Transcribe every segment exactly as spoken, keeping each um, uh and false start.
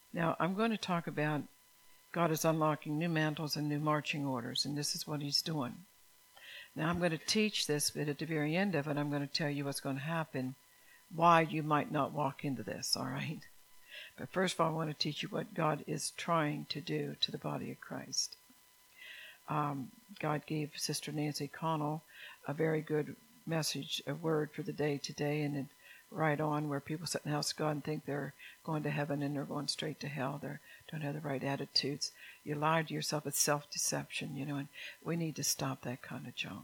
Now, I'm going to talk about God is unlocking new mantles and new marching orders, and this is what he's doing. Now, I'm going to teach this, but at the very end of it, I'm going to tell you what's going to happen, why you might not walk into this, all right? But first of all, I want to teach you what God is trying to do to the body of Christ. Um, God gave Sister Nancy Connell a very good message, a word for the day today, and it right on where people sit in the house of God and think they're going to heaven and they're going straight to hell. They don't have the right attitudes. You lie to yourself. It's self-deception, you know, and we need to stop that kind of junk.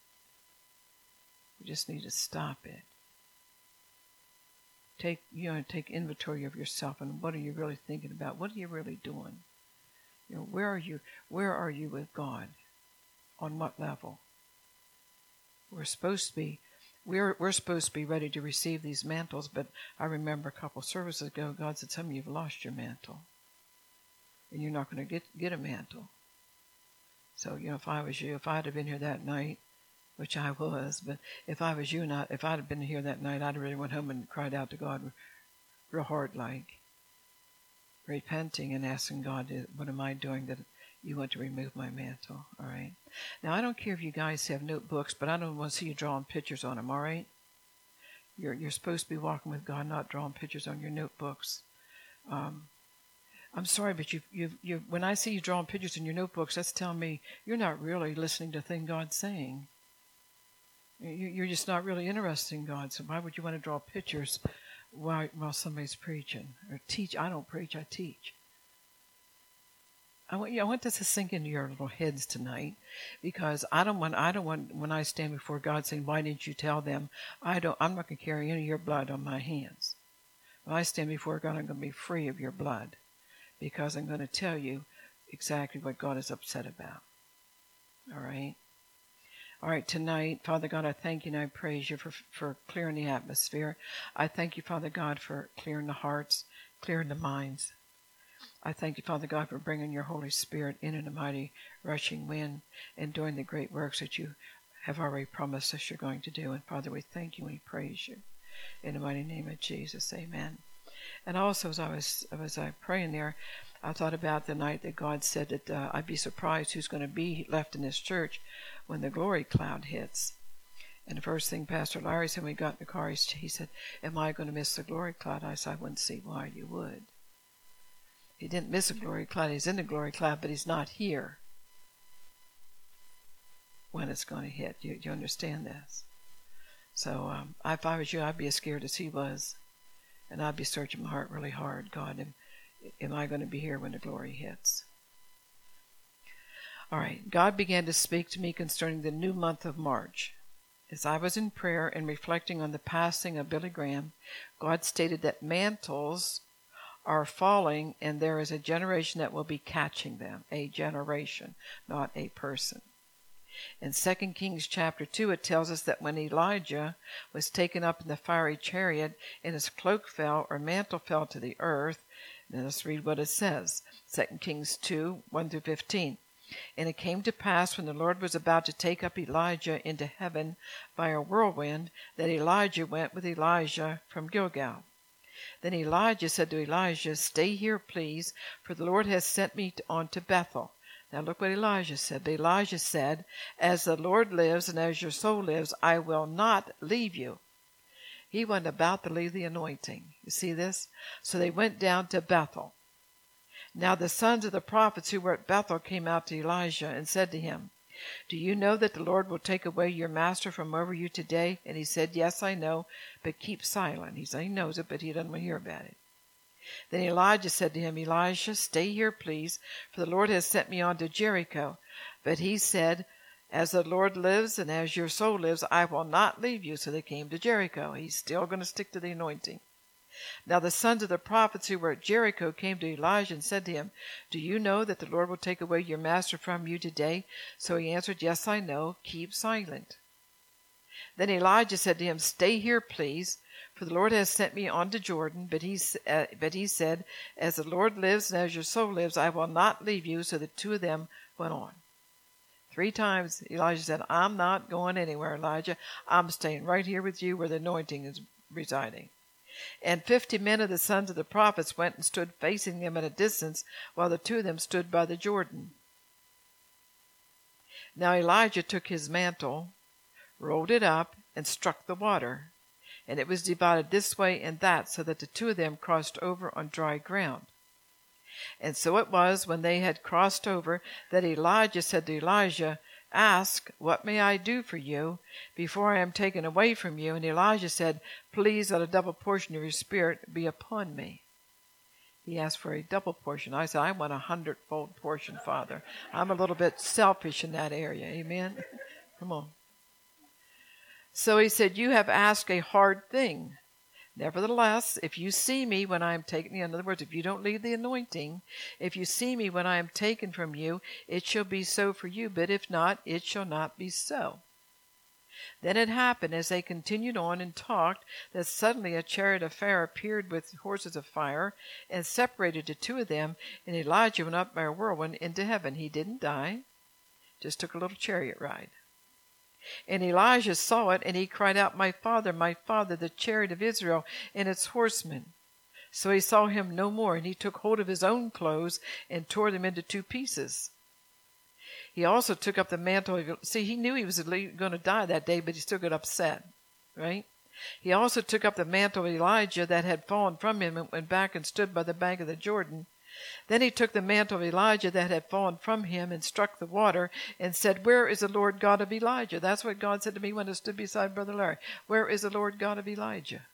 We just need to stop it. Take, you know, take inventory of yourself and what are you really thinking about? What are you really doing? You know, where are you? Where are you with God? On what level? We're supposed to be, we're we're supposed to be ready to receive these mantles. But I remember a couple services ago, God said, "Some of you've lost your mantle, and you're not going to get get a mantle." So, you know, if I was you, if I'd have been here that night, which I was, but if I was you, not if I'd have been here that night, I'd have really went home and cried out to God, real hard, like repenting and asking God, "What am I doing that you want to remove my mantle?" All right. Now, I don't care if you guys have notebooks, but I don't want to see you drawing pictures on them. All right. You're you're supposed to be walking with God, not drawing pictures on your notebooks. Um, I'm sorry, but you you you when I see you drawing pictures in your notebooks, that's telling me you're not really listening to the thing God's saying. You're just not really interested in God. So why would you want to draw pictures while while somebody's preaching or teach? I don't preach. I teach. I want you. I want this to sink into your little heads tonight, because I don't want. I don't want when I stand before God saying, "Why didn't you tell them?" I don't. I'm not going to carry any of your blood on my hands. When I stand before God, I'm going to be free of your blood, because I'm going to tell you exactly what God is upset about. All right. All right, tonight, Father God, I thank you and I praise you for for clearing the atmosphere. I thank you, Father God, for clearing the hearts, clearing the minds. I thank you, Father God, for bringing your Holy Spirit in in a mighty rushing wind and doing the great works that you have already promised us you're going to do. And Father, we thank you and we praise you. In the mighty name of Jesus, amen. And also, as I was, as I praying there, I thought about the night that God said that uh, I'd be surprised who's going to be left in this church when the glory cloud hits. And the first thing Pastor Larry said when we got in the car, he said, "Am I going to miss the glory cloud?" I said, "I wouldn't see why you would." He didn't miss a glory cloud. He's in the glory cloud, but he's not here when it's going to hit. You, you understand this? So um, if I was you, I'd be as scared as he was. And I'd be searching my heart really hard. God, am, am I going to be here when the glory hits? All right. God began to speak to me concerning the new month of March. As I was in prayer and reflecting on the passing of Billy Graham, God stated that mantles are falling and there is a generation that will be catching them. A generation, not a person. In Second Kings chapter two, it tells us that when Elijah was taken up in the fiery chariot and his cloak fell or mantle fell to the earth, now let's read what it says. Second Kings two, one through fifteen. "And it came to pass when the Lord was about to take up Elijah into heaven by a whirlwind, that Elijah went with Elijah from Gilgal. Then Elijah said to Elijah, 'Stay here, please, for the Lord has sent me on to Bethel.' Now look what Elijah said. But Elijah said, 'As the Lord lives and as your soul lives, I will not leave you.'" He wasn't about to leave the anointing. You see this? So they went down to Bethel. Now the sons of the prophets who were at Bethel came out to Elijah and said to him, "Do you know that the Lord will take away your master from over you today?" And he said, "Yes, I know, but keep silent." He said he knows it, but he doesn't want to hear about it. Then Elijah said to him, "Elisha, stay here, please, for the Lord has sent me on to Jericho." But he said, "As the Lord lives and as your soul lives, I will not leave you." So they came to Jericho. He's still going to stick to the anointing. Now the sons of the prophets who were at Jericho came to Elijah and said to him, "Do you know that the Lord will take away your master from you today?" So he answered, "Yes, I know. Keep silent." Then Elijah said to him, "Stay here, please, for the Lord has sent me on to Jordan." But he, uh, but he said, "As the Lord lives and as your soul lives, I will not leave you." So the two of them went on. Three times Elijah said, "I'm not going anywhere, Elijah. I'm staying right here with you where the anointing is residing." And fifty men of the sons of the prophets went and stood facing them at a distance, while the two of them stood by the Jordan. Now Elijah took his mantle, rolled it up, and struck the water, and it was divided this way and that, so that the two of them crossed over on dry ground. And so it was, when they had crossed over, that Elijah said to Elijah, Ask, what may I do for you before I am taken away from you? And Elijah said, Please let a double portion of your spirit be upon me. He asked for a double portion. I said, I want a hundredfold portion, Father. I'm a little bit selfish in that area. Amen? Come on. So he said, You have asked a hard thing. Nevertheless, if you see me when I am taken, in other words, if you don't leave the anointing, if you see me when I am taken from you, it shall be so for you, but if not, it shall not be so. Then it happened, as they continued on and talked, that suddenly a chariot of fire appeared with horses of fire, and separated the two of them, and Elijah went up by a whirlwind into heaven. He didn't die, just took a little chariot ride. And Elijah saw it, and he cried out, My father, my father, the chariot of Israel and its horsemen. So he saw him no more, and he took hold of his own clothes and tore them into two pieces. He also took up the mantle of, see, he knew he was going to die that day, but he still got upset, right? He also took up the mantle of Elijah that had fallen from him and went back and stood by the bank of the Jordan. Then he took the mantle of Elijah that had fallen from him and struck the water and said, Where is the Lord God of Elijah? That's what God said to me when I stood beside Brother Larry. Where is the Lord God of Elijah?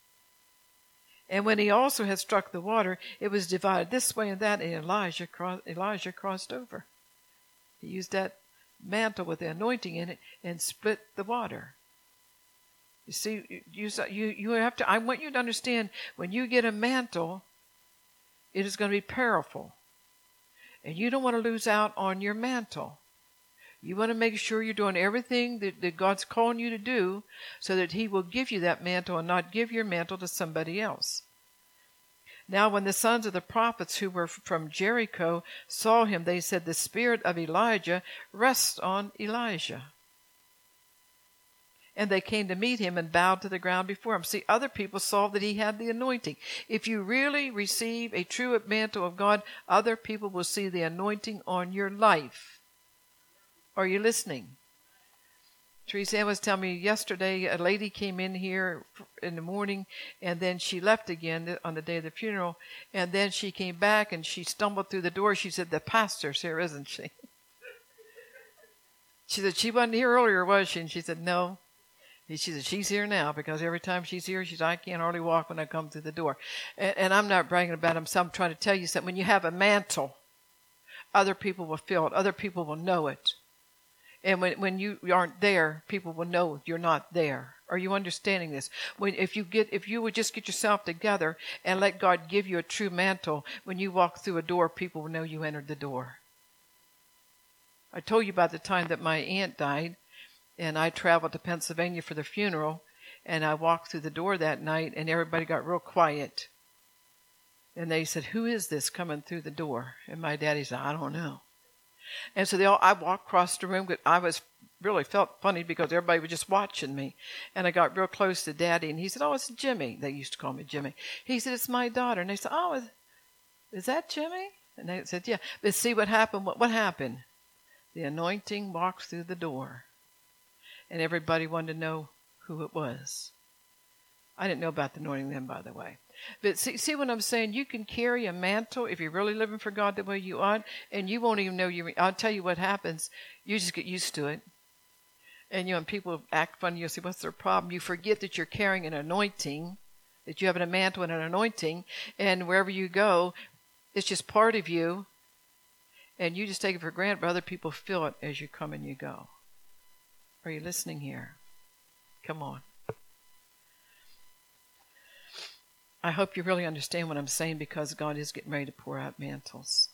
And when he also had struck the water, it was divided this way and that, and Elijah, cross, Elijah crossed over. He used that mantle with the anointing in it and split the water. You see, you, you, you have to, I want you to understand, when you get a mantle, it is going to be powerful. And you don't want to lose out on your mantle. You want to make sure you're doing everything that, that God's calling you to do, so that he will give you that mantle and not give your mantle to somebody else. Now when the sons of the prophets who were from Jericho saw him, they said, The spirit of Elijah rests on Elijah. And they came to meet him and bowed to the ground before him. See, other people saw that he had the anointing. If you really receive a true mantle of God, other people will see the anointing on your life. Are you listening? Teresa was telling me yesterday, a lady came in here in the morning, and then she left again on the day of the funeral, and then she came back and she stumbled through the door. She said, The pastor's here, isn't she? She said, She wasn't here earlier, was she? And she said, No. She said, She's here now, because every time she's here, she said, I can't hardly walk when I come through the door. And, and I'm not bragging about him, so I'm trying to tell you something. When you have a mantle, other people will feel it. Other people will know it. And when, when you aren't there, people will know you're not there. Are you understanding this? When, if you get, if you would just get yourself together and let God give you a true mantle, when you walk through a door, people will know you entered the door. I told you about the time that my aunt died, and I traveled to Pennsylvania for the funeral, and I walked through the door that night, and everybody got real quiet. And they said, Who is this coming through the door? And my daddy said, I don't know. And so they all, I walked across the room, but I was really felt funny because everybody was just watching me. And I got real close to Daddy, and he said, Oh, it's Jimmy. They used to call me Jimmy. He said, It's my daughter. And they said, Oh, is, is that Jimmy? And they said, Yeah. But see what happened? What, what happened? The anointing walked through the door. And everybody wanted to know who it was. I didn't know about the anointing then, by the way. But see, see what I'm saying? You can carry a mantle if you're really living for God the way you ought, and you won't even know you. I'll tell you what happens. You just get used to it. And, you know, when people act funny, you'll say, what's their problem? You forget that you're carrying an anointing, that you have a mantle and an anointing, and wherever you go, it's just part of you, and you just take it for granted, but other people feel it as you come and you go. Are you listening here? Come on. I hope you really understand what I'm saying, because God is getting ready to pour out mantles.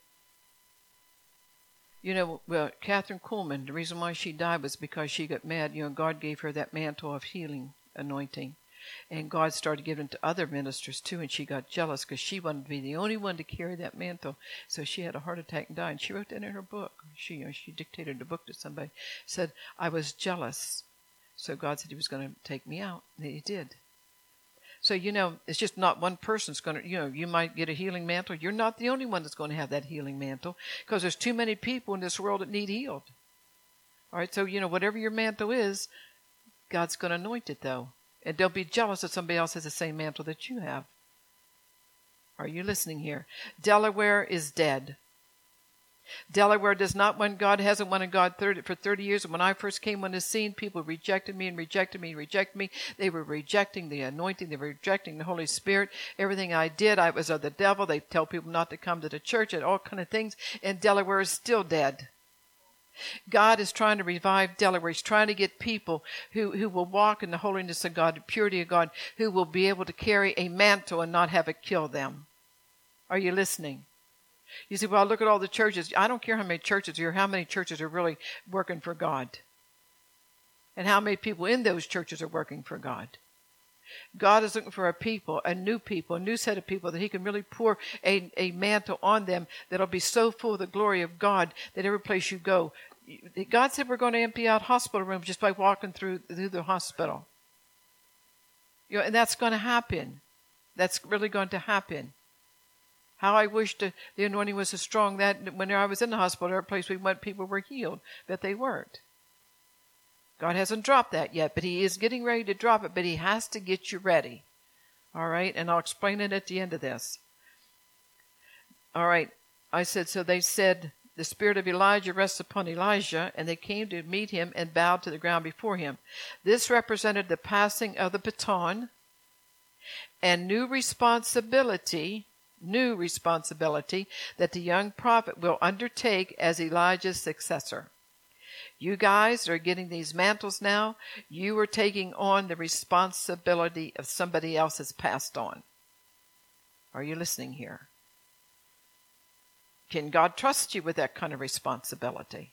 You know, well, Catherine Kuhlman, the reason why she died was because she got mad. You know, God gave her that mantle of healing anointing. And God started giving it to other ministers too, and she got jealous because she wanted to be the only one to carry that mantle. So she had a heart attack and died. And she wrote that in her book. She, you know, she dictated the book to somebody. Said, I was jealous. So God said he was going to take me out. And he did. So, you know, it's just not one person's going to, you know, you might get a healing mantle. You're not the only one that's going to have that healing mantle, because there's too many people in this world that need healed. All right, so, you know, whatever your mantle is, God's going to anoint it, though. And they'll be jealous if somebody else has the same mantle that you have. Are you listening here? Delaware is dead. Delaware does not want God, hasn't wanted God thirty, for thirty years. And when I first came on the scene, people rejected me and rejected me and rejected me. They were rejecting the anointing. They were rejecting the Holy Spirit. Everything I did, I was of the devil. They tell people not to come to the church and all kind of things. And Delaware is still dead. God is trying to revive Delaware. He's trying to get people who, who will walk in the holiness of God, the purity of God, who will be able to carry a mantle and not have it kill them. Are you listening? You say, well, look at all the churches. I don't care how many churches are here, how many churches are really working for God. And how many people in those churches are working for God. God is looking for a people, a new people, a new set of people that he can really pour a, a mantle on them that'll be so full of the glory of God that every place you go. God said we're going to empty out hospital rooms just by walking through, through the hospital. You know, and that's going to happen. That's really going to happen. How I wish the, the anointing was so strong that when I was in the hospital, every place we went, people were healed, but they weren't. God hasn't dropped that yet, but he is getting ready to drop it, but he has to get you ready. All right, and I'll explain it at the end of this. All right, I said, so they said, the spirit of Elijah rests upon Elijah, and they came to meet him and bowed to the ground before him. This represented the passing of the baton and new responsibility new responsibility that the young prophet will undertake as Elijah's successor. You guys are getting these mantles now. You are taking on the responsibility of somebody else's passed on. Are you listening here? Can God trust you with that kind of responsibility?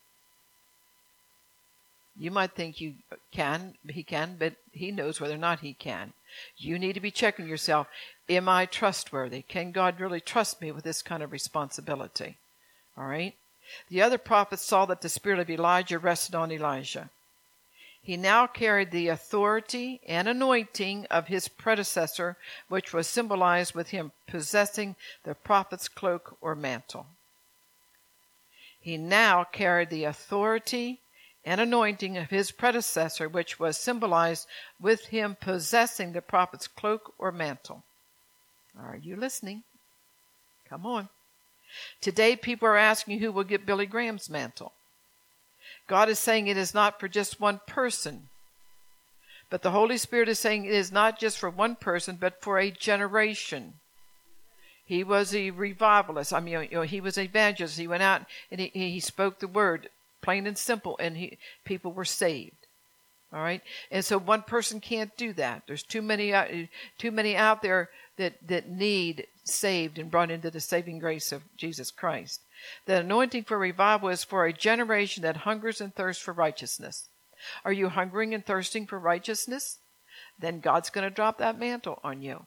You might think you can, he can, but he knows whether or not he can. You need to be checking yourself. Am I trustworthy? Can God really trust me with this kind of responsibility? All right? The other prophets saw that the spirit of Elijah rested on Elijah. He now carried the authority and anointing of his predecessor, which was symbolized with him possessing the prophet's cloak or mantle. He now carried the authority and anointing of his predecessor, which was symbolized with him possessing the prophet's cloak or mantle. Are you listening? Come on. Today, people are asking who will get Billy Graham's mantle. God is saying it is not for just one person. But the Holy Spirit is saying it is not just for one person, but for a generation. He was a revivalist. I mean, you know, he was an evangelist. He went out and he, he spoke the word, plain and simple, and he, people were saved. All right? And so one person can't do that. There's too many out, too many out there that, that need saved and brought into the saving grace of Jesus Christ. The anointing for revival is for a generation that hungers and thirsts for righteousness. Are you hungering and thirsting for righteousness? Then God's going to drop that mantle on you.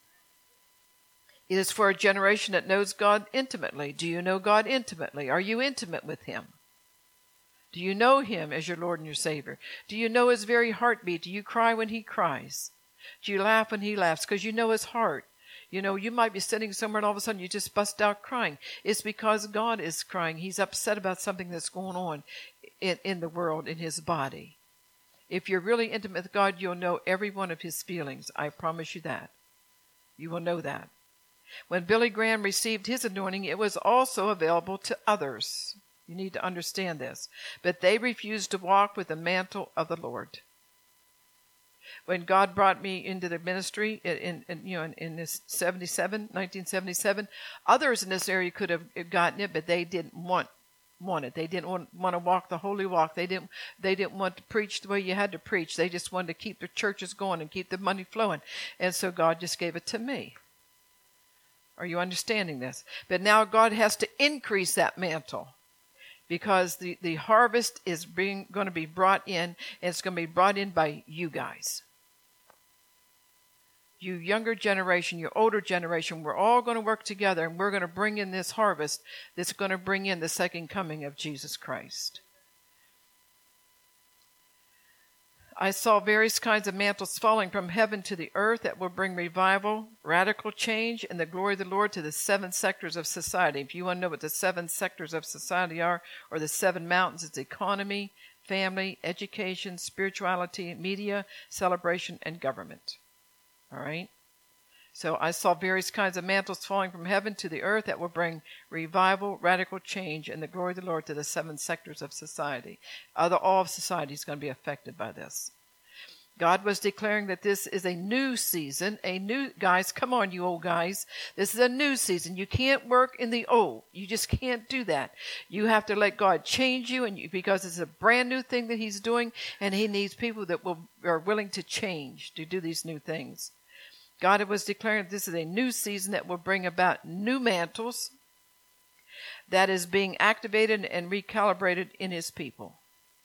It is for a generation that knows God intimately. Do you know God intimately? Are you intimate with him? Do you know him as your Lord and your Savior? Do you know his very heartbeat? Do you cry when he cries? Do you laugh when he laughs? Because you know his heart. You know, you might be sitting somewhere and all of a sudden you just bust out crying. It's because God is crying. He's upset about something that's going on in, in the world, in his body. If you're really intimate with God, you'll know every one of his feelings. I promise you that. You will know that. When Billy Graham received his anointing, it was also available to others. You need to understand this. But they refused to walk with the mantle of the Lord. When God brought me into the ministry in, in, in you know in, in this seventy-seven, nineteen seventy-seven, others in this area could have gotten it, but they didn't want want it. They didn't want, want to walk the holy walk. They didn't they didn't want to preach the way you had to preach. They just wanted to keep their churches going and keep the money flowing. And so God just gave it to me. Are you understanding this? But now God has to increase that mantle. Because the, the harvest is being going to be brought in, and it's going to be brought in by you guys. You younger generation, your older generation, we're all going to work together, and we're going to bring in this harvest that's going to bring in the second coming of Jesus Christ. I saw various kinds of mantles falling from heaven to the earth that will bring revival, radical change, and the glory of the Lord to the seven sectors of society. If you want to know what the seven sectors of society are, or the seven mountains, it's economy, family, education, spirituality, media, celebration, and government. All right? So I saw various kinds of mantles falling from heaven to the earth that will bring revival, radical change, and the glory of the Lord to the seven sectors of society. Other, all of society is going to be affected by this. God was declaring that this is a new season, a new, guys, come on, you old guys. This is a new season. You can't work in the old. You just can't do that. You have to let God change you, and you, because it's a brand new thing that he's doing, and he needs people that will are willing to change, to do these new things. God was declaring this is a new season that will bring about new mantles that is being activated and recalibrated in his people.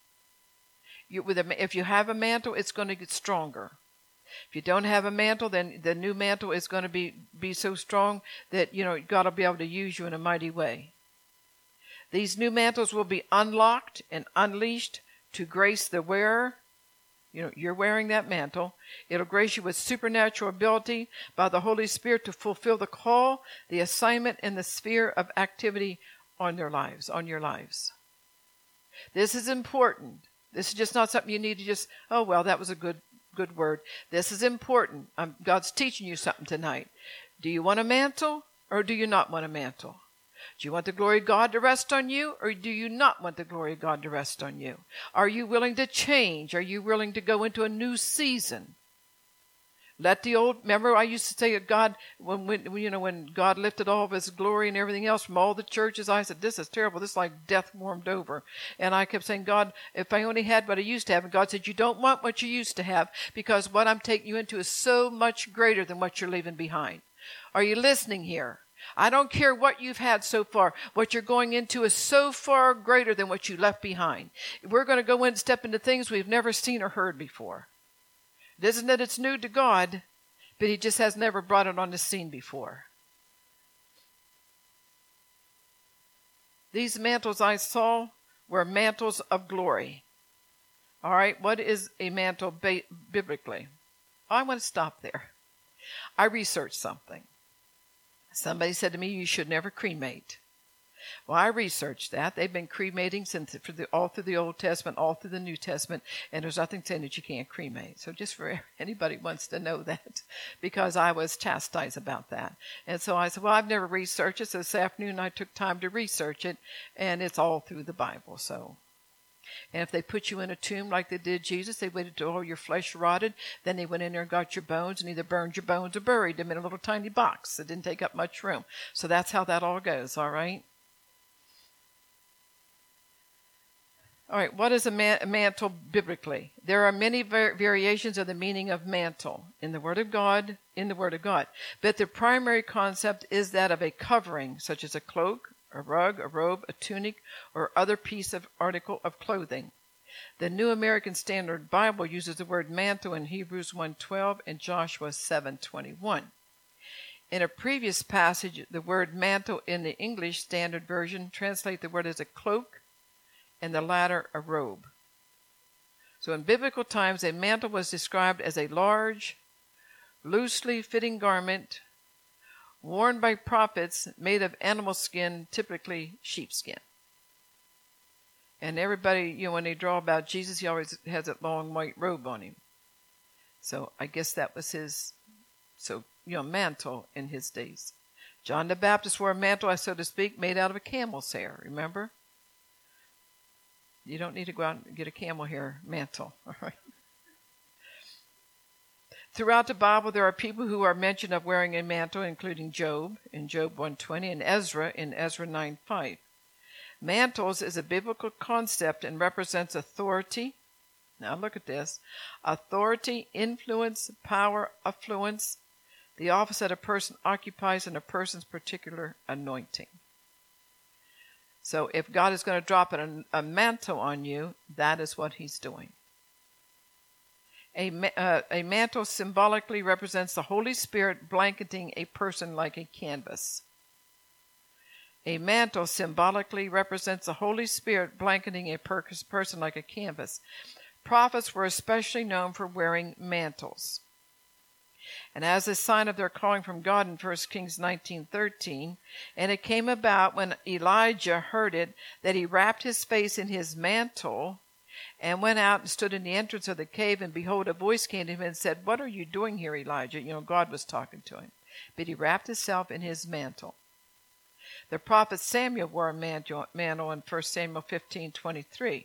You, with a, if you have a mantle, it's going to get stronger. If you don't have a mantle, then the new mantle is going to be, be so strong that, you know, God will be able to use you in a mighty way. These new mantles will be unlocked and unleashed to grace the wearer. You know, you're wearing that mantle. It'll grace you with supernatural ability by the Holy Spirit to fulfill the call, the assignment, and the sphere of activity on their lives, on your lives. This is important. This is just not something you need to just, oh, well, that was a good good word. This is important. Um, God's teaching you something tonight. Do you want a mantle or do you not want a mantle? Do you want the glory of God to rest on you, or do you not want the glory of God to rest on you? Are you willing to change? Are you willing to go into a new season? Let the old, remember I used to say that God, when, when you know, when God lifted all of his glory and everything else from all the churches, I said, this is terrible. This is like death warmed over. And I kept saying, God, if I only had what I used to have. And God said, you don't want what you used to have, because what I'm taking you into is so much greater than what you're leaving behind. Are you listening here? I don't care what you've had so far. What you're going into is so far greater than what you left behind. We're going to go in and step into things we've never seen or heard before. It isn't that it's new to God, but he just has never brought it on the scene before. These mantles I saw were mantles of glory. All right, what is a mantle ba- biblically? I want to stop there. I researched something. Somebody said to me, you should never cremate. Well, I researched that. They've been cremating since for the, all through the Old Testament, all through the New Testament, and there's nothing saying that you can't cremate. So just for anybody who wants to know that, because I was chastised about that. And so I said, well, I've never researched it. So this afternoon I took time to research it, and it's all through the Bible. So, and if they put you in a tomb like they did Jesus, they waited till all your flesh rotted. Then they went in there and got your bones and either burned your bones or buried them in a little tiny box. It didn't take up much room. So that's how that all goes, all right? All right, what is a, man- a mantle biblically? There are many var- variations of the meaning of mantle in the Word of God, in the Word of God. But the primary concept is that of a covering, such as a cloak, a rug, a robe, a tunic, or other piece of article of clothing. The New American Standard Bible uses the word mantle in Hebrews one twelve and Joshua seven twenty-one. In a previous passage, the word mantle in the English Standard Version translates the word as a cloak, and the latter a robe. So in biblical times, a mantle was described as a large, loosely fitting garment worn by prophets made of animal skin, typically sheepskin. And everybody, you know, when they draw about Jesus, he always has that long white robe on him. So I guess that was his, so, you know, mantle in his days. John the Baptist wore a mantle, so to speak, made out of a camel's hair, remember? You don't need to go out and get a camel hair mantle, all right? Throughout the Bible, there are people who are mentioned of wearing a mantle, including Job in Job one twenty and Ezra in Ezra nine five. Mantles is a biblical concept and represents authority. Now look at this. Authority, influence, power, affluence, the office that a person occupies in a person's particular anointing. So if God is going to drop a, a mantle on you, that is what he's doing. A, uh, a mantle symbolically represents the Holy Spirit blanketing a person like a canvas. A mantle symbolically represents the Holy Spirit blanketing a per- person like a canvas. prophets were especially known for wearing mantles. And as a sign of their calling from God in First Kings nineteen thirteen, and it came about when Elijah heard it, that he wrapped his face in his mantle, and went out and stood in the entrance of the cave, and behold, a voice came to him and said, "What are you doing here, Elijah?" You know, God was talking to him. But he wrapped himself in his mantle. The prophet Samuel wore a mantle in First Samuel fifteen twenty-three.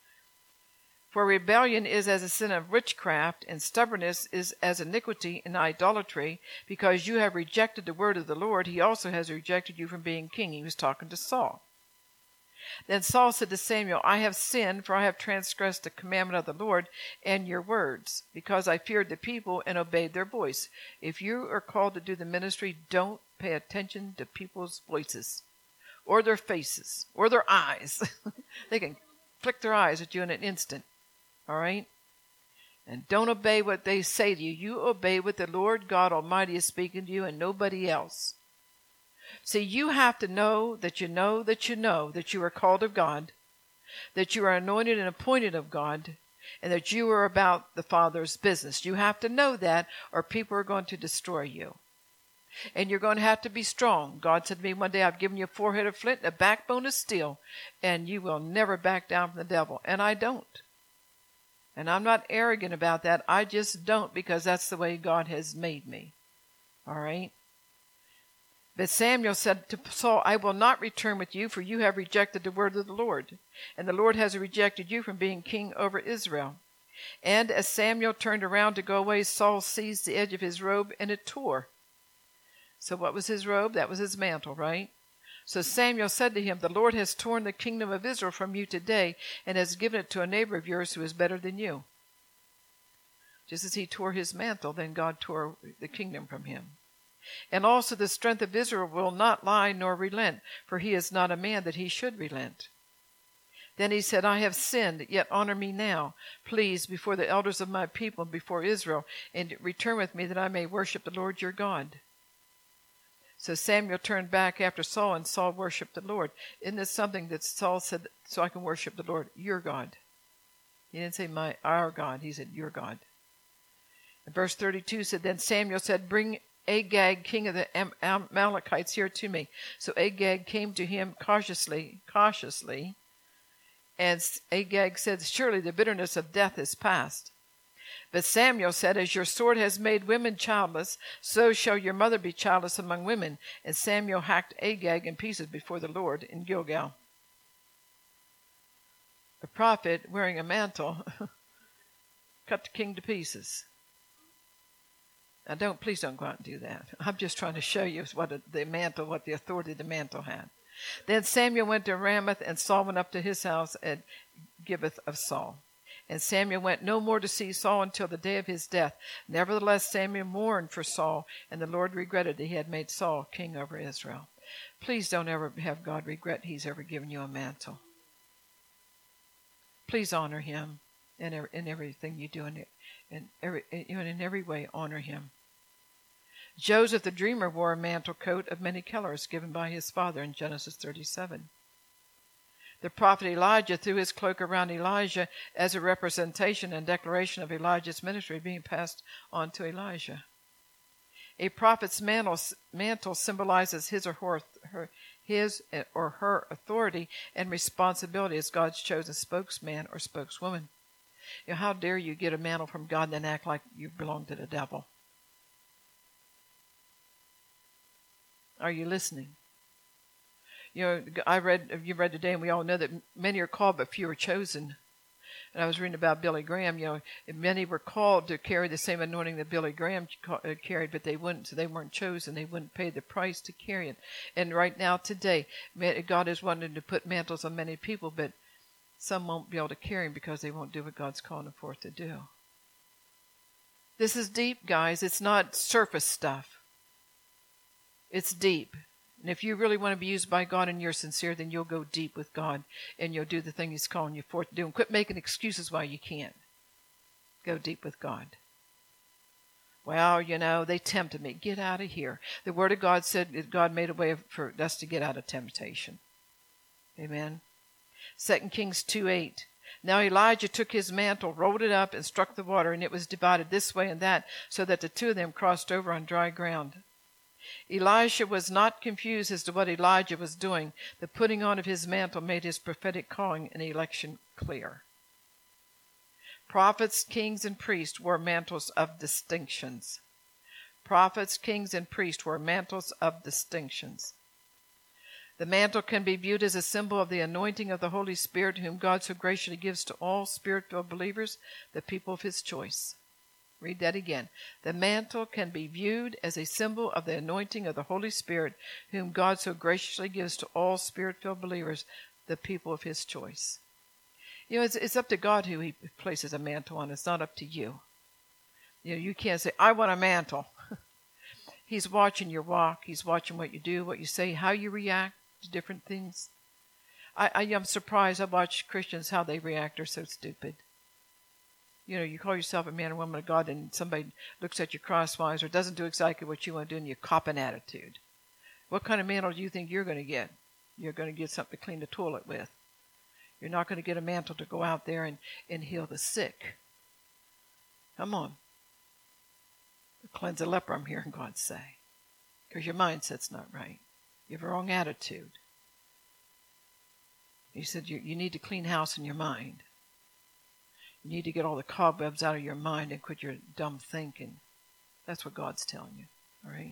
For rebellion is as a sin of witchcraft, and stubbornness is as iniquity and idolatry. Because you have rejected the word of the Lord, he also has rejected you from being king. He was talking to Saul. Then Saul said to Samuel, "I have sinned, for I have transgressed the commandment of the Lord and your words, because I feared the people and obeyed their voice." If you are called to do the ministry, don't pay attention to people's voices or their faces or their eyes. They can flick their eyes at you in an instant. All right? And don't obey what they say to you. You obey what the Lord God Almighty is speaking to you and nobody else. See, you have to know that you know that you know that you are called of God, that you are anointed and appointed of God, and that you are about the Father's business. You have to know that, or people are going to destroy you. And you're going to have to be strong. God said to me one day, "I've given you a forehead of flint and a backbone of steel, and you will never back down from the devil." And I don't. And I'm not arrogant about that. I just don't, because that's the way God has made me. All right? But Samuel said to Saul, "I will not return with you, for you have rejected the word of the Lord, and the Lord has rejected you from being king over Israel." And as Samuel turned around to go away, Saul seized the edge of his robe, and it tore. So what was his robe? That was his mantle, right? So Samuel said to him, "The Lord has torn the kingdom of Israel from you today, and has given it to a neighbor of yours who is better than you." Just as he tore his mantle, then God tore the kingdom from him. "And also the strength of Israel will not lie nor relent, for he is not a man that he should relent." Then he said, "I have sinned, yet honor me now, please, before the elders of my people and before Israel, and return with me that I may worship the Lord your God." So Samuel turned back after Saul, and Saul worshipped the Lord. Isn't this something that Saul said, "So I can worship the Lord, your God"? He didn't say my our God. He said your God. And verse thirty-two said, "Then Samuel said, 'Bring Agag, king of the Am- Amalekites, here to me.' So Agag came to him cautiously, cautiously, and Agag said, 'Surely the bitterness of death is past.' But Samuel said, 'As your sword has made women childless, so shall your mother be childless among women.' And Samuel hacked Agag in pieces before the Lord in Gilgal." A prophet wearing a mantle cut the king to pieces. Now, don't please don't go out and do that. I'm just trying to show you what the mantle, what the authority the mantle had. Then Samuel went to Ramoth, and Saul went up to his house at Gibeath of Saul. And Samuel went no more to see Saul until the day of his death. Nevertheless, Samuel mourned for Saul, and the Lord regretted that he had made Saul king over Israel. Please don't ever have God regret he's ever given you a mantle. Please honor him in, every, in everything you do, in, in, every, in, in every way honor him. Joseph the dreamer wore a mantle coat of many colors given by his father in Genesis thirty-seven. The prophet Elijah threw his cloak around Elijah as a representation and declaration of Elijah's ministry being passed on to Elijah. A prophet's mantle, mantle symbolizes his or her, her, his or her authority and responsibility as God's chosen spokesman or spokeswoman. You know, how dare you get a mantle from God and then act like you belong to the devil? Are you listening? You know, I read, you read today, and we all know that many are called, but few are chosen. And I was reading about Billy Graham. You know, many were called to carry the same anointing that Billy Graham carried, but they wouldn't, so they weren't chosen. They wouldn't pay the price to carry it. And right now, today, God is wanting to put mantles on many people, but some won't be able to carry them because they won't do what God's calling them forth to do. This is deep, guys. It's not surface stuff. It's deep. And if you really want to be used by God and you're sincere, then you'll go deep with God and you'll do the thing he's calling you forth to do. And quit making excuses why you can't. Go deep with God. Well, you know, they tempted me. Get out of here. The Word of God said that God made a way for us to get out of temptation. Amen. Second Kings two eight. Now Elijah took his mantle, rolled it up, and struck the water, and it was divided this way and that, so that the two of them crossed over on dry ground. Elisha was not confused as to what Elijah was doing. The putting on of his mantle made his prophetic calling and election clear. Prophets, kings, and priests wore mantles of distinctions. Prophets, kings, and priests wore mantles of distinctions. The mantle can be viewed as a symbol of the anointing of the Holy Spirit, whom God so graciously gives to all Spirit-filled believers, the people of his choice. Read that again. The mantle can be viewed as a symbol of the anointing of the Holy Spirit, whom God so graciously gives to all Spirit-filled believers, the people of his choice. You know, it's, it's up to God who he places a mantle on. It's not up to you. You know, you can't say, I want a mantle. He's watching your walk. He's watching what you do, what you say, how you react to different things. I, I am surprised. I watch Christians, how they react. They're so stupid. You know, you call yourself a man or woman of God, and somebody looks at you crosswise or doesn't do exactly what you want to do, and you cop an attitude. What kind of mantle do you think you're going to get? You're going to get something to clean the toilet with. You're not going to get a mantle to go out there and, and heal the sick. Come on. Cleanse a leper, I'm hearing God say. Because your mindset's not right. You have a wrong attitude. He said you, you need to clean house in your mind. You need to get all the cobwebs out of your mind and quit your dumb thinking. That's what God's telling you. All right?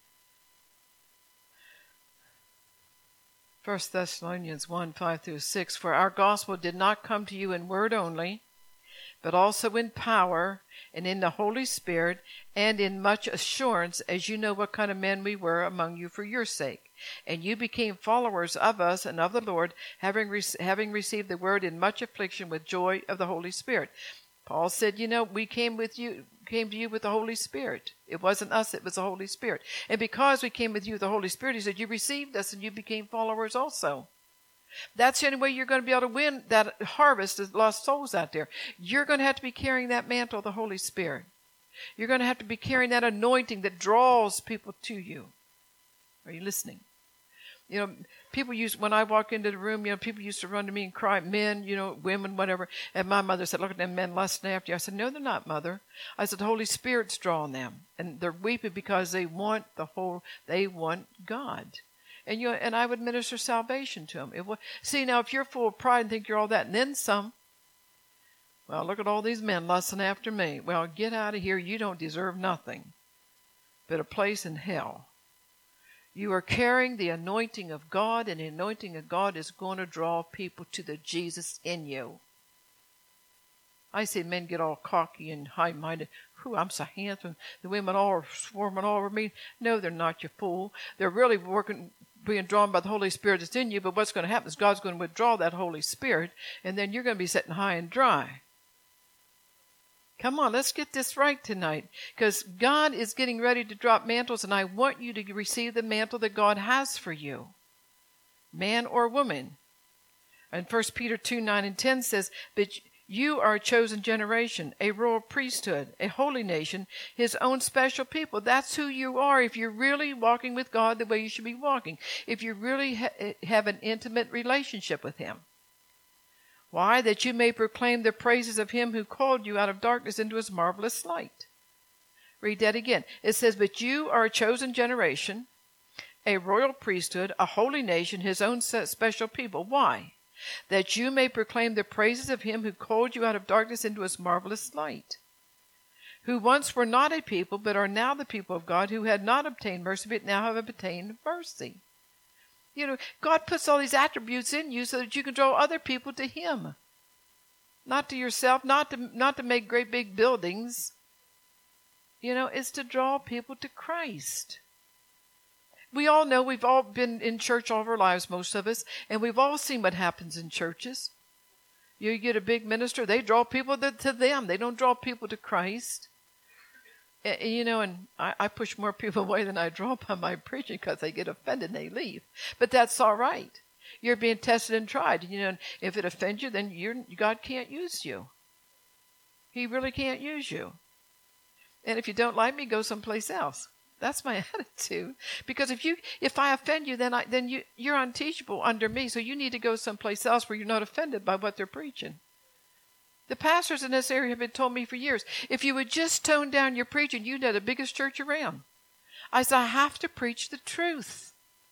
First Thessalonians one, five through six. For our gospel did not come to you in word only, but also in power and in the Holy Spirit and in much assurance, as you know what kind of men we were among you for your sake. And you became followers of us and of the Lord, having, re- having received the word in much affliction with joy of the Holy Spirit. Paul said, you know, we came with you, came to you with the Holy Spirit. It wasn't us, it was the Holy Spirit. And because we came with you with the Holy Spirit, he said, you received us and you became followers also. That's the only way you're going to be able to win that harvest of lost souls out there. You're going to have to be carrying that mantle of the Holy Spirit. You're going to have to be carrying that anointing that draws people to you. Are you listening? You know, people used, when I walk into the room, you know, people used to run to me and cry, men, you know, women, whatever. And my mother said, look at them men lusting after you. I said, no, they're not, Mother. I said, the Holy Spirit's drawing them. And they're weeping because they want the whole, they want God. And you and I would minister salvation to them. It was, see, now, if you're full of pride and think you're all that and then some, well, look at all these men lusting after me. Well, get out of here. You don't deserve nothing but a place in hell. You are carrying the anointing of God, and the anointing of God is going to draw people to the Jesus in you. I see men get all cocky and high-minded. Whew, I'm so handsome. The women all are swarming all over me. No, they're not, you fool. They're really working, being drawn by the Holy Spirit that's in you, but what's going to happen is God's going to withdraw that Holy Spirit, and then you're going to be sitting high and dry. Come on, let's get this right tonight, because God is getting ready to drop mantles, and I want you to receive the mantle that God has for you, man or woman. And First Peter two, nine and ten says, but you are a chosen generation, a royal priesthood, a holy nation, his own special people. That's who you are if you're really walking with God the way you should be walking, if you really ha- have an intimate relationship with him. Why? That you may proclaim the praises of him who called you out of darkness into his marvelous light. Read that again. It says, but you are a chosen generation, a royal priesthood, a holy nation, his own special people. Why? That you may proclaim the praises of him who called you out of darkness into his marvelous light. Who once were not a people, but are now the people of God, who had not obtained mercy, but now have obtained mercy. You know, God puts all these attributes in you so that you can draw other people to him. Not to yourself, not to, not to make great big buildings. You know, it's to draw people to Christ. We all know, we've all been in church all of our lives, most of us, and we've all seen what happens in churches. You get a big minister, they draw people to, to them. They don't draw people to Christ. You know, and I, I push more people away than I draw by my preaching because they get offended and they leave. But that's all right. You're being tested and tried. You know, if it offends you, then you're, God can't use you. He really can't use you. And if you don't like me, go someplace else. That's my attitude. Because if you, if I offend you, then I, then you, you're unteachable under me. So you need to go someplace else where you're not offended by what they're preaching. The pastors in this area have been told me for years, if you would just tone down your preaching, you'd have the biggest church around. I said, I have to preach the truth.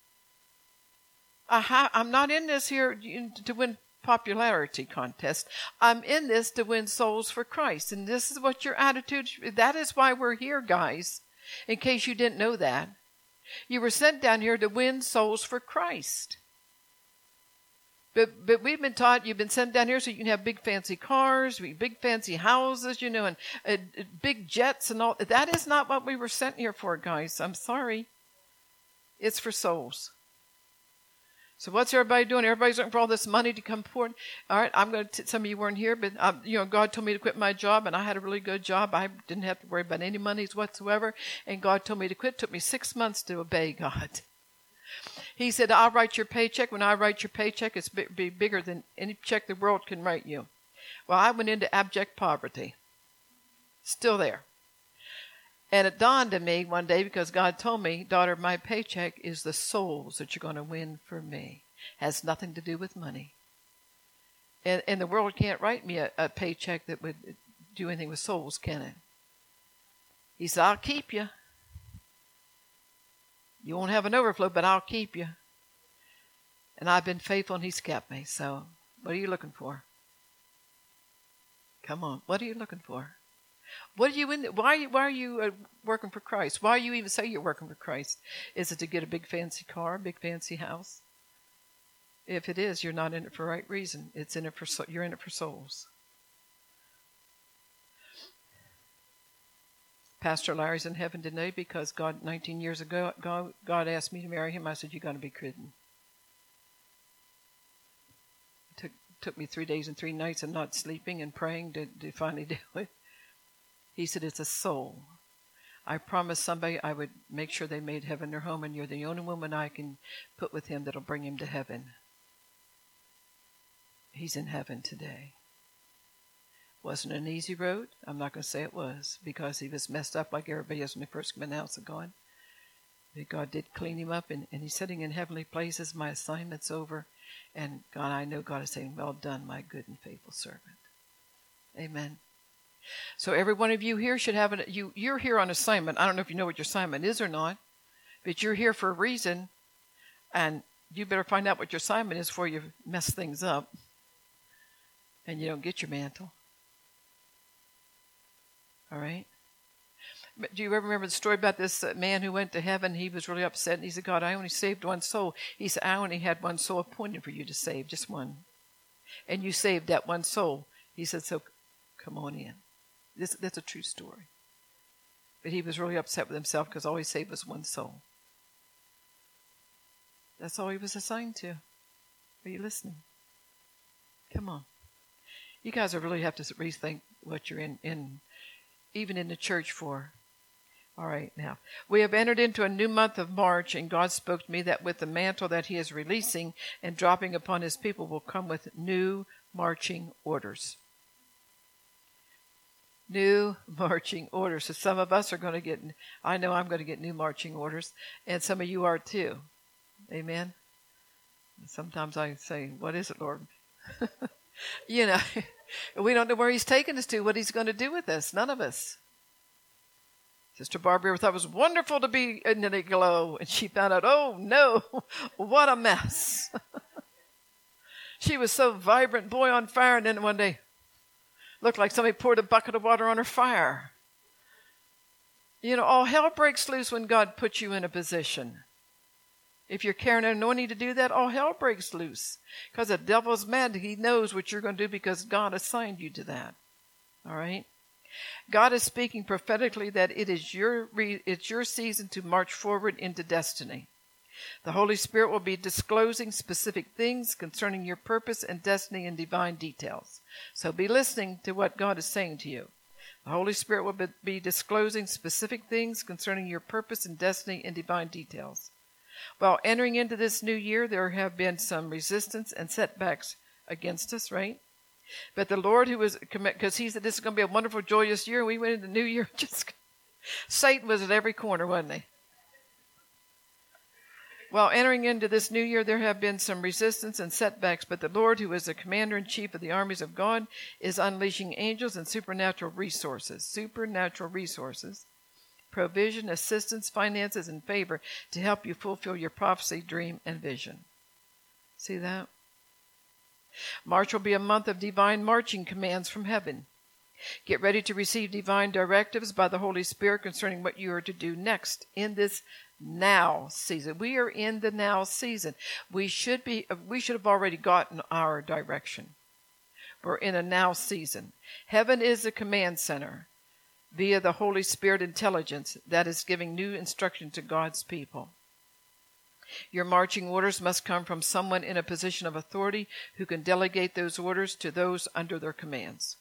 I ha- I'm not in this here to win popularity contest. I'm in this to win souls for Christ. And this is what your attitude, that is why we're here, guys. In case you didn't know that. You were sent down here to win souls for Christ. But but we've been taught you've been sent down here so you can have big fancy cars, big fancy houses, you know, and uh, big jets and all. That is not what we were sent here for, guys. I'm sorry. It's for souls. So what's everybody doing? Everybody's looking for all this money to come forward. All right, I'm going to. Some of you weren't here, but um, you know, God told me to quit my job, and I had a really good job. I didn't have to worry about any monies whatsoever, and God told me to quit. It took me six months to obey God. He said, I'll write your paycheck. When I write your paycheck, it's be bigger than any check the world can write you. Well, I went into abject poverty. Still there. And it dawned on me one day because God told me, daughter, my paycheck is the souls that you're going to win for me. Has nothing to do with money. And, and the world can't write me a, a paycheck that would do anything with souls, can it? He said, I'll keep you. You won't have an overflow, but I'll keep you. And I've been faithful, and he's kept me. So what are you looking for? Come on. What are you looking for? What are you in? Why, are you, why are you uh, working for Christ? Why do you even say you're working for Christ? Is it to get a big fancy car, big fancy house? If it is, you're not in it for the right reason. It's in it for you're in it for souls. Pastor Larry's in heaven today because God, nineteen years ago, God, God asked me to marry him. I said, "You're going to be kidding." It took took me three days and three nights of not sleeping and praying to, to finally do it. He said, "It's a soul. I promised somebody I would make sure they made heaven their home, and you're the only woman I can put with him that'll bring him to heaven." He's in heaven today. Wasn't an easy road. I'm not going to say it was, because he was messed up like everybody else when they first came in the house of God. But God did clean him up, and, and he's sitting in heavenly places. My assignment's over. And God, I know God is saying, "Well done, my good and faithful servant." Amen. So every one of you here should have an, you, you're here on assignment. I don't know if you know what your assignment is or not, but you're here for a reason, and you better find out what your assignment is before you mess things up and you don't get your mantle. All right? But do you ever remember the story about this man who went to heaven? He was really upset, and he said, "God, I only saved one soul." He said, "I only had one soul appointed for you to save, just one. And you saved that one soul." He said, "So come on in." This, that's a true story. But he was really upset with himself because all he saved was one soul. That's all he was assigned to. Are you listening? Come on. You guys really have to rethink what you're in, in even in the church for. All right, now. We have entered into a new month of March, and God spoke to me that with the mantle that he is releasing and dropping upon his people will come with new marching orders. New marching orders. So some of us are going to get, I know I'm going to get new marching orders, and some of you are too. Amen? Sometimes I say, "What is it, Lord?" You know, we don't know where he's taking us to, what he's going to do with us. None of us. Sister Barbara thought it was wonderful to be in the glow, and she found out, oh no, what a mess. She was so vibrant, boy on fire, and then one day, looked like somebody poured a bucket of water on her fire. You know, all hell breaks loose when God puts you in a position. If you're carrying an anointing to do that, all hell breaks loose. Because the devil's mad. He knows what you're going to do because God assigned you to that. All right? God is speaking prophetically that it is your re- it's your season to march forward into destiny. The Holy Spirit will be disclosing specific things concerning your purpose and destiny in divine details. So be listening to what God is saying to you. The Holy Spirit will be disclosing specific things concerning your purpose and destiny in divine details. While entering into this new year, there have been some resistance and setbacks against us, right? But the Lord, who was, because he said this is going to be a wonderful, joyous year, we went into the new year, just Satan was at every corner, wasn't he? While entering into this new year, there have been some resistance and setbacks, but the Lord, who is the commander-in-chief of the armies of God, is unleashing angels and supernatural resources, supernatural resources, provision, assistance, finances, and favor to help you fulfill your prophecy, dream, and vision. See that? March will be a month of divine marching commands from heaven. Get ready to receive divine directives by the Holy Spirit concerning what you are to do next in this now season. We are in the now season. We should be, we should have already gotten our direction. We're in a now season. Heaven is the command center via the Holy Spirit intelligence that is giving new instruction to God's people. Your marching orders must come from someone in a position of authority who can delegate those orders to those under their commands.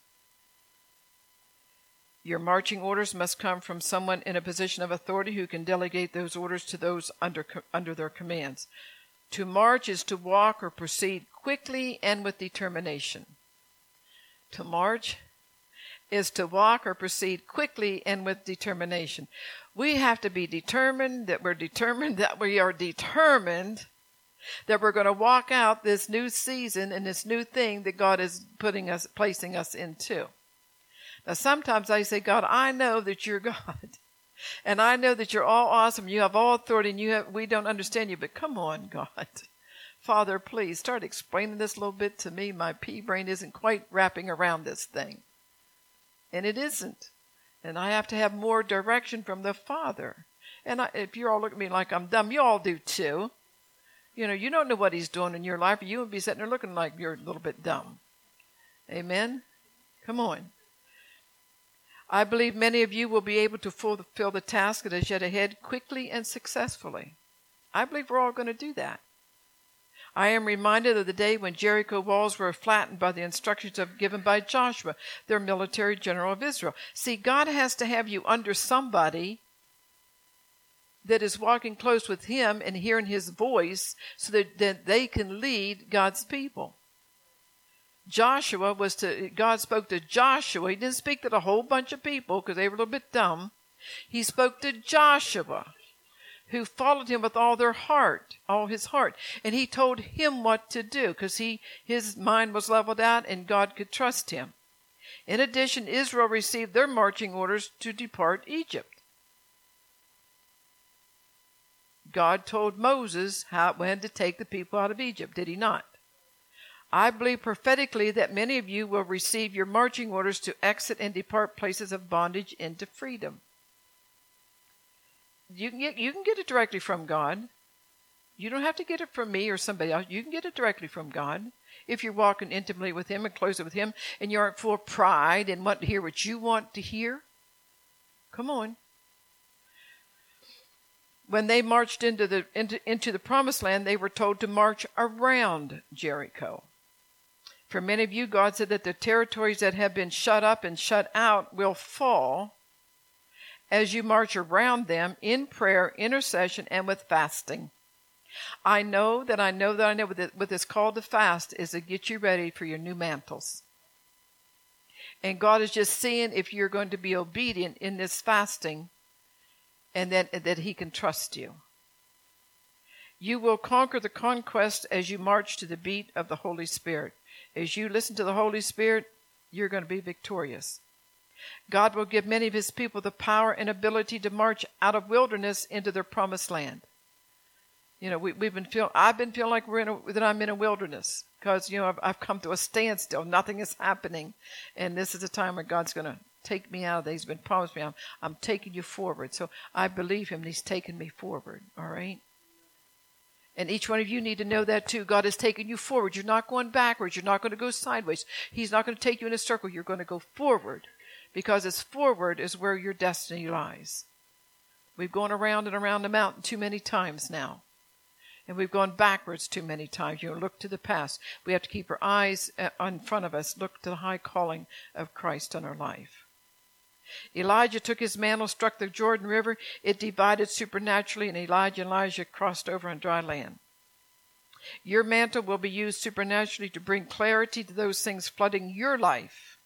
Your marching orders must come from someone in a position of authority who can delegate those orders to those under, under their commands. To march is to walk or proceed quickly and with determination. To march is to walk or proceed quickly and with determination. We have to be determined that we're determined that we are determined that we're going to walk out this new season and this new thing that God is putting us, placing us into. Now, sometimes I say, God, I know that you're God, and I know that you're all awesome. You have all authority, and you have, we don't understand you, but come on, God. Father, please start explaining this a little bit to me. My pea brain isn't quite wrapping around this thing, and it isn't, and I have to have more direction from the Father. And I, if you're all looking at me like I'm dumb, you all do too. You know, you don't know what he's doing in your life, or you would be sitting there looking like you're a little bit dumb. Amen? Come on. I believe many of you will be able to fulfill the task that is yet ahead quickly and successfully. I believe we're all going to do that. I am reminded of the day when Jericho walls were flattened by the instructions of, given by Joshua, their military general of Israel. See, God has to have you under somebody that is walking close with him and hearing his voice so that, that they can lead God's people. Joshua was to, God spoke to Joshua. He didn't speak to the whole bunch of people because they were a little bit dumb. He spoke to Joshua, who followed him with all their heart, all his heart. And he told him what to do because he, his mind was leveled out and God could trust him. In addition, Israel received their marching orders to depart Egypt. God told Moses how, when to take the people out of Egypt, did he not? I believe prophetically that many of you will receive your marching orders to exit and depart places of bondage into freedom. You can get, you can get it directly from God. You don't have to get it from me or somebody else. You can get it directly from God. If you're walking intimately with him and closer with him and you aren't full of pride and want to hear what you want to hear. Come on. When they marched into the, into, into the promised land, they were told to march around Jericho. For many of you, God said that the territories that have been shut up and shut out will fall as you march around them in prayer, intercession, and with fasting. I know that I know that I know what this call to fast is to get you ready for your new mantles. And God is just seeing if you're going to be obedient in this fasting and that, that he can trust you. You will conquer the conquest as you march to the beat of the Holy Spirit. As you listen to the Holy Spirit, you're going to be victorious. God will give many of his people the power and ability to march out of wilderness into their promised land. You know, we, we've been feel. I've been feeling like we're in a, that I'm in a wilderness because you know I've, I've come to a standstill. Nothing is happening, and this is the time where God's going to take me out of that. He's been promised me. I'm, I'm taking you forward. So I believe him, and he's taking me forward. All right. And each one of you need to know that too. God is taking you forward. You're not going backwards. You're not going to go sideways. He's not going to take you in a circle. You're going to go forward because it's forward is where your destiny lies. We've gone around and around the mountain too many times now. And we've gone backwards too many times. You know, look to the past. We have to keep our eyes in front of us. Look to the high calling of Christ on our life. Elijah took his mantle, struck the Jordan River. It divided supernaturally, and Elijah and Elijah crossed over on dry land. Your mantle will be used supernaturally to bring clarity to those things flooding your life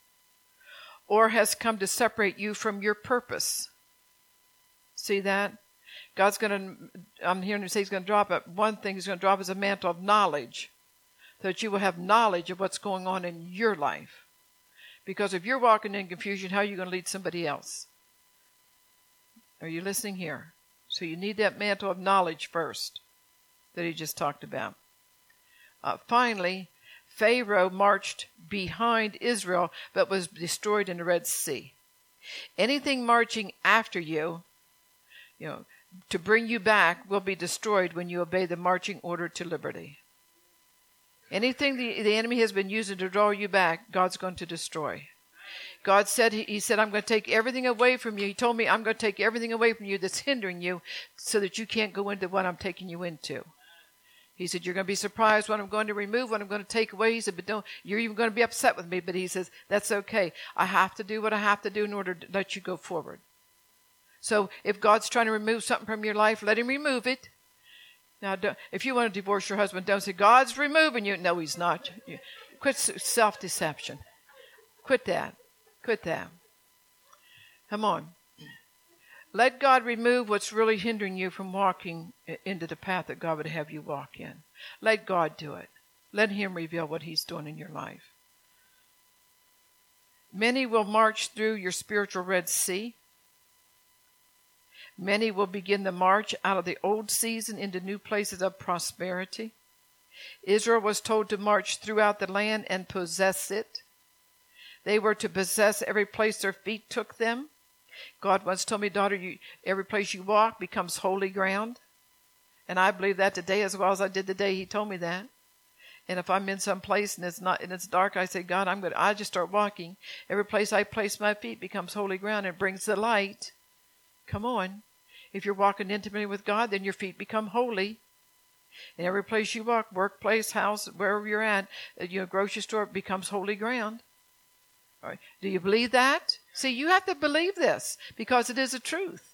or has come to separate you from your purpose. See that? God's going to, I'm hearing him say he's going to drop it. One thing he's going to drop is a mantle of knowledge, so that you will have knowledge of what's going on in your life. Because if you're walking in confusion, how are you going to lead somebody else? Are you listening here? So you need that mantle of knowledge first that he just talked about. Uh, finally, Pharaoh marched behind Israel, but was destroyed in the Red Sea. Anything marching after you, you know, to bring you back will be destroyed when you obey the marching order to liberty. Anything the, the enemy has been using to draw you back, God's going to destroy. God said, he, he said, I'm going to take everything away from you. He told me, I'm going to take everything away from you that's hindering you so that you can't go into what I'm taking you into. He said, you're going to be surprised what I'm going to remove, what I'm going to take away. He said, but don't, you're even going to be upset with me. But he says, that's okay. I have to do what I have to do in order to let you go forward. So if God's trying to remove something from your life, let him remove it. Now, if you want to divorce your husband, don't say, God's removing you. No, he's not. Quit self-deception. Quit that. Quit that. Come on. Let God remove what's really hindering you from walking into the path that God would have you walk in. Let God do it. Let him reveal what he's doing in your life. Many will march through your spiritual Red Sea. Many will begin the march out of the old season into new places of prosperity. Israel was told to march throughout the land and possess it. They were to possess every place their feet took them. God once told me, daughter, you, every place you walk becomes holy ground. And I believe that today as well as I did the day he told me that. And if I'm in some place and it's not and it's dark, I say, God, I'm good. I just start walking. Every place I place my feet becomes holy ground and brings the light. Come on. If you're walking intimately with God, then your feet become holy. And every place you walk, workplace, house, wherever you're at, you know, grocery store, becomes holy ground. All right. Do you believe that? See, you have to believe this because it is a truth.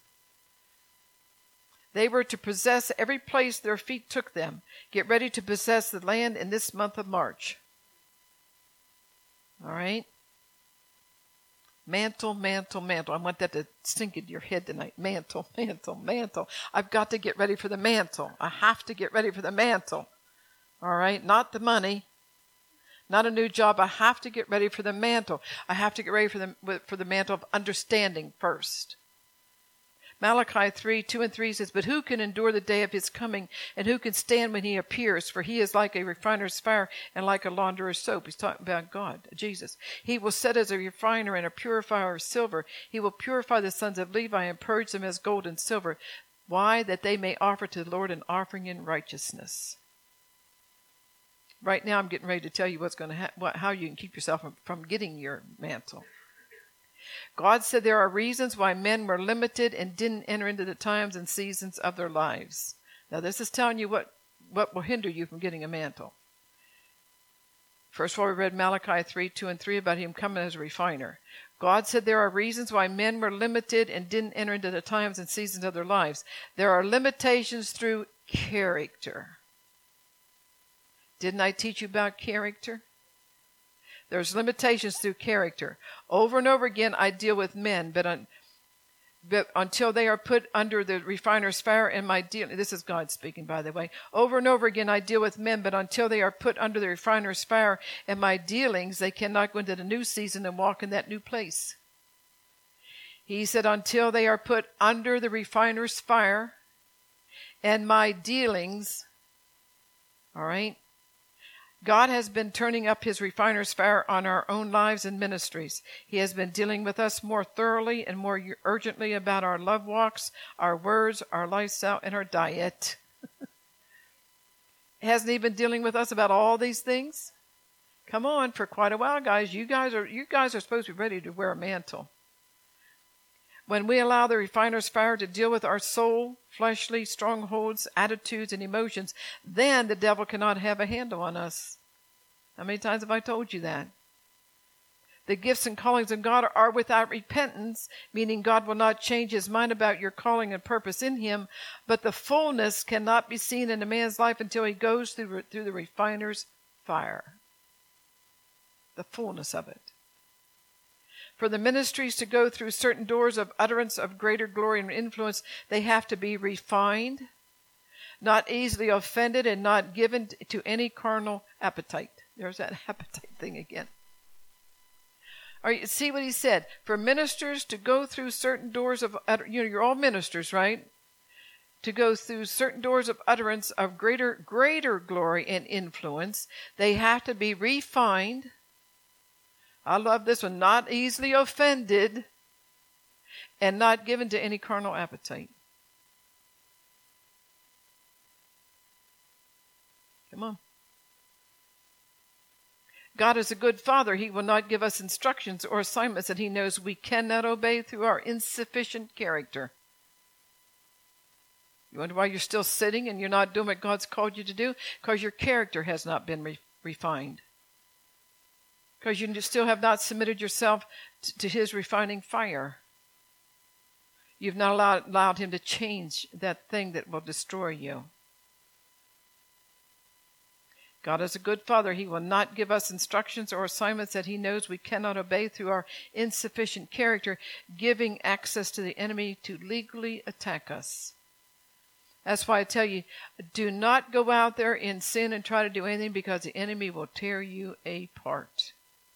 They were to possess every place their feet took them. Get ready to possess the land in this month of March. All right? Mantle, mantle, mantle. I want that to sink into your head tonight. Mantle, mantle, mantle. I've got to get ready for the mantle. I have to get ready for the mantle. All right? Not the money. Not a new job. I have to get ready for the mantle. I have to get ready for the, for the mantle of understanding first. Malachi three, two and three says, but who can endure the day of his coming, and who can stand when he appears? For he is like a refiner's fire and like a launderer's soap. He's talking about God, Jesus. He will set as a refiner and a purifier of silver. He will purify the sons of Levi and purge them as gold and silver. Why? That they may offer to the Lord an offering in righteousness. Right now I'm getting ready to tell you what's going to ha- what, how you can keep yourself from, from getting your mantle. God said there are reasons why men were limited and didn't enter into the times and seasons of their lives. Now this is telling you what, what will hinder you from getting a mantle. First of all, we read Malachi three, two and three about him coming as a refiner. God said there are reasons why men were limited and didn't enter into the times and seasons of their lives. There are limitations through character. Didn't I teach you about character? There's limitations through character. Over and over again, I deal with men, but, un, but until they are put under the refiner's fire in my deal, this is God speaking, by the way. Over and over again, I deal with men, but until they are put under the refiner's fire in my dealings, they cannot go into the new season and walk in that new place. He said, until they are put under the refiner's fire and my dealings, all right? God has been turning up his refiner's fire on our own lives and ministries. He has been dealing with us more thoroughly and more urgently about our love walks, our words, our lifestyle, and our diet. Hasn't he been dealing with us about all these things? Come on, for quite a while, guys. You guys are you guys are supposed to be ready to wear a mantle. When we allow the refiner's fire to deal with our soul, fleshly strongholds, attitudes, and emotions, then the devil cannot have a handle on us. How many times have I told you that? The gifts and callings of God are without repentance, meaning God will not change his mind about your calling and purpose in him, but the fullness cannot be seen in a man's life until he goes through, through the refiner's fire. The fullness of it. For the ministries to go through certain doors of utterance of greater glory and influence, they have to be refined, not easily offended, and not given to any carnal appetite. There's that appetite thing again. All right, see what he said. For ministers to go through certain doors of, you know, you're all ministers, right? To go through certain doors of utterance of greater, greater glory and influence, they have to be refined. I love this one. Not easily offended, and not given to any carnal appetite. Come on. God is a good Father. He will not give us instructions or assignments that He knows we cannot obey through our insufficient character. You wonder why you're still sitting and you're not doing what God's called you to do? Because your character has not been re- refined. Because you still have not submitted yourself t- to His refining fire. You've not allowed, allowed Him to change that thing that will destroy you. God is a good Father. He will not give us instructions or assignments that He knows we cannot obey through our insufficient character, giving access to the enemy to legally attack us. That's why I tell you, do not go out there in sin and try to do anything, because the enemy will tear you apart.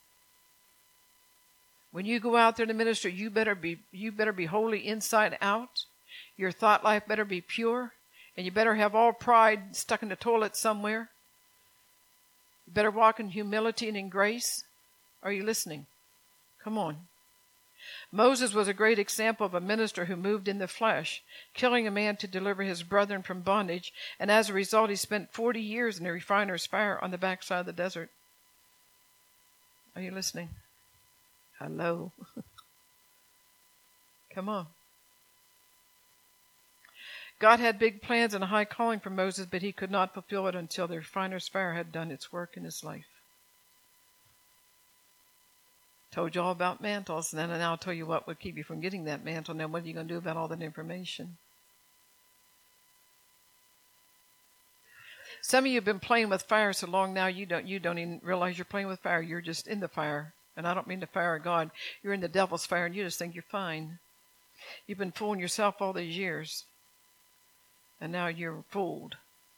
When you go out there to minister, you better be you better be holy inside out. Your thought life better be pure, and you better have all pride stuck in the toilet somewhere. You better walk in humility and in grace. Are you listening? Come on. Moses was a great example of a minister who moved in the flesh, killing a man to deliver his brethren from bondage, and as a result he spent forty years in the refiner's fire on the backside of the desert. Are you listening? Hello. Come on. God had big plans and a high calling for Moses, but he could not fulfill it until the refiner's fire had done its work in his life. Told you all about mantles, and then now I'll tell you what would keep you from getting that mantle. Now what are you going to do about all that information? Some of you have been playing with fire so long now you don't you don't even realize you're playing with fire. You're just in the fire. And I don't mean the fire of God. You're in the devil's fire and you just think you're fine. You've been fooling yourself all these years. And now you're fooled.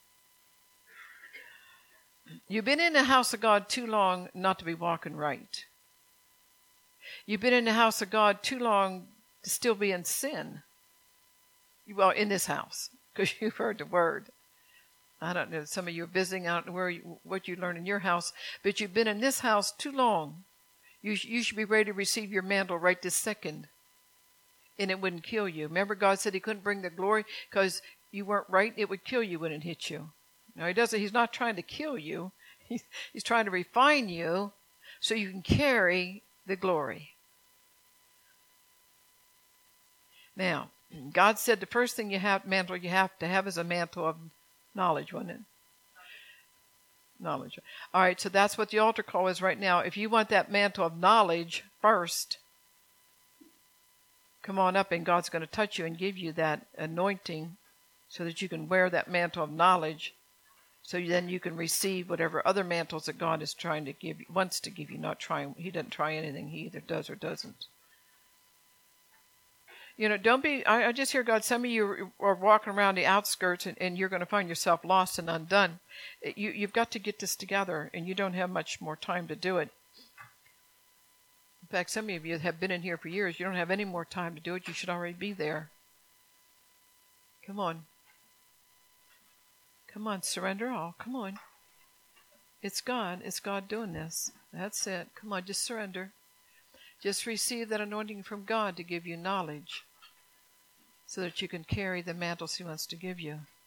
You've been in the house of God too long not to be walking right. You've been in the house of God too long to still be in sin. Well, in this house, because you've heard the word. I don't know, some of you are visiting, I don't know where you, what you learn in your house, but you've been in this house too long. You, sh- you should be ready to receive your mantle right this second, and it wouldn't kill you. Remember, God said He couldn't bring the glory because you weren't right. It would kill you when it hit you. Now, He doesn't. He's not trying to kill you. He's, he's trying to refine you so you can carry the glory. Now, God said the first thing you have, mantle you have to have is a mantle of knowledge, wasn't it? Knowledge. All right, so that's what the altar call is right now. If you want that mantle of knowledge first, come on up and God's going to touch you and give you that anointing so that you can wear that mantle of knowledge, so then you can receive whatever other mantles that God is trying to give you, wants to give you, not trying. He doesn't try anything. He either does or doesn't. You know, don't be, I, I just hear God, some of you are walking around the outskirts and, and you're going to find yourself lost and undone. You, you've got to get this together, and you don't have much more time to do it. In fact, some of you have been in here for years. You don't have any more time to do it. You should already be there. Come on. Come on, surrender all. Come on. It's God. It's God doing this. That's it. Come on, just surrender. Just receive that anointing from God to give you knowledge so that you can carry the mantles He wants to give you.